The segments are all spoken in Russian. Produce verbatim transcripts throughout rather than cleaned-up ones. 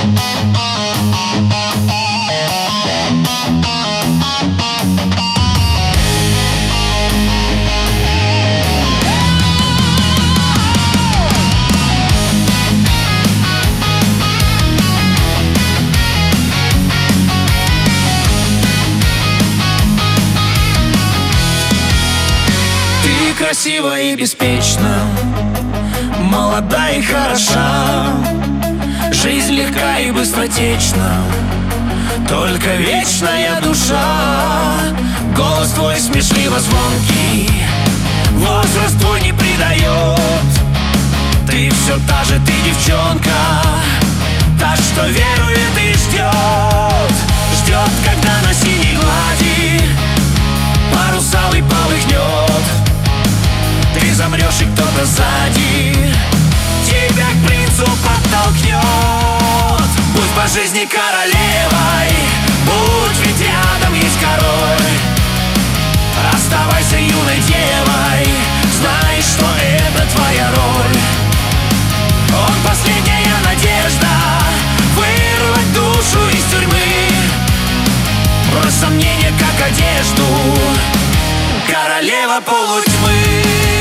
Красива и беспечна, молода и хороша, жизнь легка и быстротечна, только вечная душа. Голос твой смешливо звонкий, возраст твой не предает. Ты все та же, ты девчонка, та, что верует и ждет. Ждет, когда на синей глади парус алый полыхнет. Ты замрешь, и кто-то сзади тебя к принцу подтолкнет. Будь по жизни королевой, будь, ведь рядом есть король. Оставайся юной девой, знай, что это твоя роль. Он последняя надежда вырвать душу из тюрьмы. Брось сомнения, как одежду, королева полутьмы.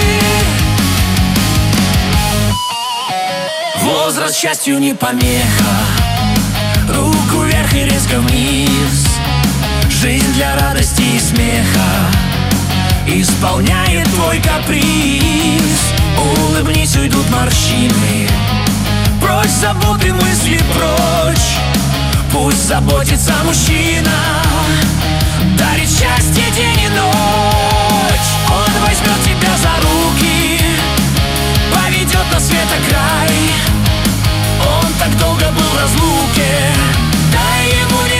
Возраст счастью не помеха, руку вверх и резко вниз. Жизнь для радости и смеха исполняет твой каприз. Улыбнись, уйдут морщины, прочь заботы, мысли прочь. Пусть заботится мужчина, дарит счастье день и ночь. Он возьмет тебя за руки, поведет на светокрай. Он так долго был в разлуке, дай ему не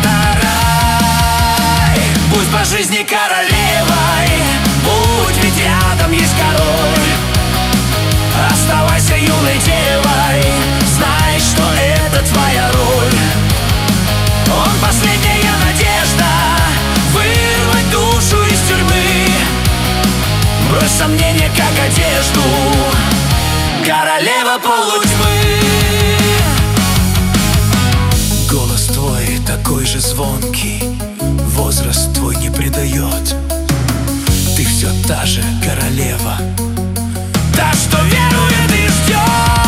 рай. Будь по жизни королевой, будь, ведь рядом есть король. Оставайся юной девой, знай, что это твоя роль. Он последняя надежда вырвать душу из тюрьмы. Брось сомнения, как одежду, королева полутьмы. Голос твой такой же звонкий, возраст твой не предает. Ты все та же королева, та, что верует и ждет.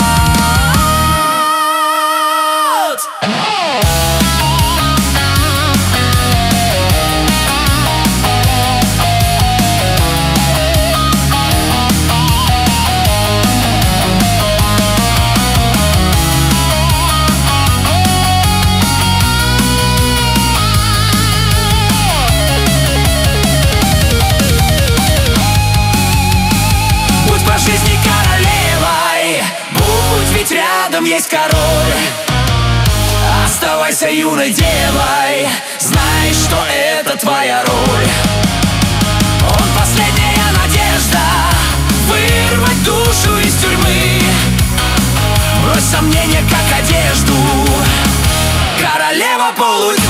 Рядом есть король. Оставайся юной девой, знай, что это твоя роль. Он последняя надежда вырвать душу из тюрьмы. Брось сомнения, как одежду, королева полутьмы.